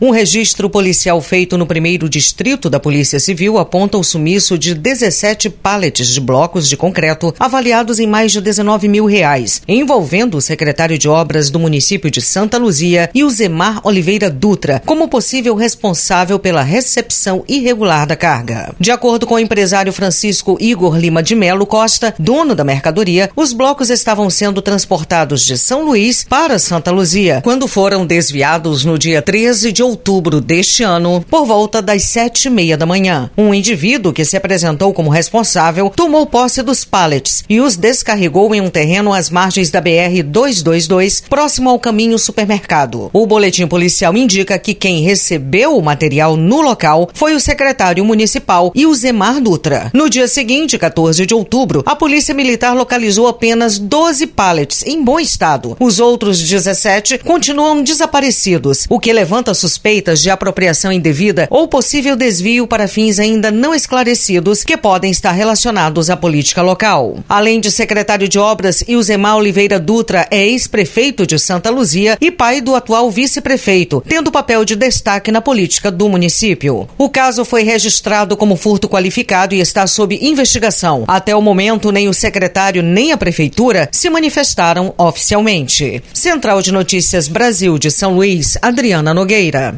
Um registro policial feito no 1º Distrito da Polícia Civil aponta o sumiço de 17 pallets de blocos de concreto avaliados em mais de R$19 mil, envolvendo o secretário de Obras do município de Santa Luzia e o Zemar Oliveira Dutra como possível responsável pela recepção irregular da carga. De acordo com o empresário Francisco Igor Lima de Melo Costa, dono da mercadoria, os blocos estavam sendo transportados de São Luís para Santa Luzia, quando foram desviados no dia 13 de outubro deste ano, por volta das 7h30 da manhã. Um indivíduo que se apresentou como responsável tomou posse dos pallets e os descarregou em um terreno às margens da BR-222, próximo ao caminho supermercado. O boletim policial indica que quem recebeu o material no local foi o secretário municipal e o Zemar Dutra. No dia seguinte, 14 de outubro, a Polícia Militar localizou apenas 12 pallets em bom estado. Os outros 17 continuam desaparecidos, o que levanta suspeitas de apropriação indevida ou possível desvio para fins ainda não esclarecidos que podem estar relacionados à política local. Além de secretário de Obras, o Zemar Oliveira Dutra é ex-prefeito de Santa Luzia e pai do atual vice-prefeito, tendo papel de destaque na política do município. O caso foi registrado como furto qualificado e está sob investigação. Até o momento, nem o secretário nem a prefeitura se manifestaram oficialmente. Central de Notícias Brasil de São Luís, Adriana Nogueira.